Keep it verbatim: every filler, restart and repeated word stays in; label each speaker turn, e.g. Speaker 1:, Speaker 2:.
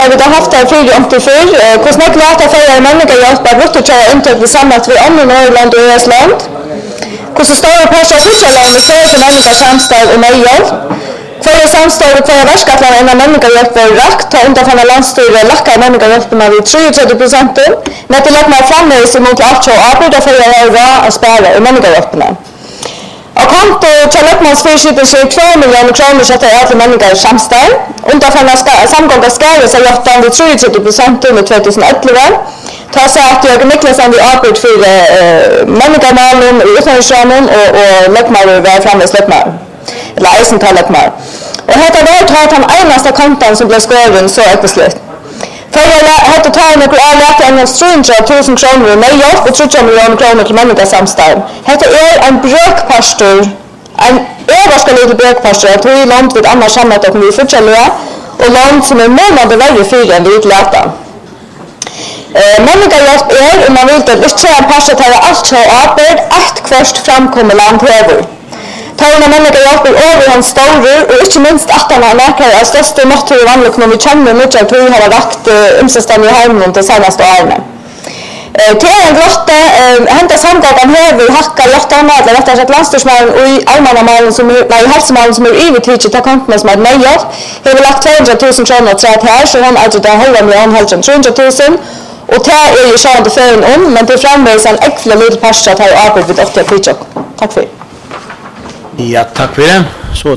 Speaker 1: Vi har haft det fyra om till fyr. Hur snart låter för en människa hjälp att brutto köra intag tillsammans med andra Norrland och Östland. Hur så stora personer utgör land med för människa samstag och möjlighet. För det samstag och för värskatlan en människa hjälp var rakt. Ta inte från landstyre lackar människa hjälp med vid trettio procent. När det lagt mig framvis emot allt så arbetar för att göra att spara och människa hjälperna. Och konto till Lökmans fyrskipet sig två miljoner kronor så att det är alla människor samstag. Underförna samgånga skärre sig åtta vid trettio procent under tjugoelva. Ta sig att jag Niklasson vid arbet för uh, människormalen och utanriksramen och, och Lökmar var framme i Lökmar. Eller Eisental Lökmar. Och detta var att han enaste kontan som blev skåren så uppeslut. För jag hade tagit några avlägg en trehundratusen kronor med hjälp och trettio miljoner kronor till människor samstag. Detta är en brökpastor, en överska lite brökpastor att vi land vid annars samlat och vi fortsätter och land som är månader varje fyra än vi utläta. Uh, människa hjälp är, om man vill det, inte en pastor tar allt så arbet, ett kvart framkommer land över. Tagna människa hjälp är över hans stora och inte minst att han har näkare av största mått hur vanligt när vi känner mycket att vi har lagt umsestan i hemmen de senaste åren. Till en grotta, hämta samgången här vid hacka lottarna, eller rättare sagt landstyrsmalen och i allmannamalen som är, nej, hälsomalen som är övertidligt till kontorna som är nöjt. Vi har lagt tvåhundratusen kronor till att här, så hon är det halva miljon, halva trehundratusen. Och det är ju sånt att föra om, men det framvägs en äckla liten pastor att ha arbetat vid åttio pitchok. Tack för det.
Speaker 2: Ja, tack för det. Så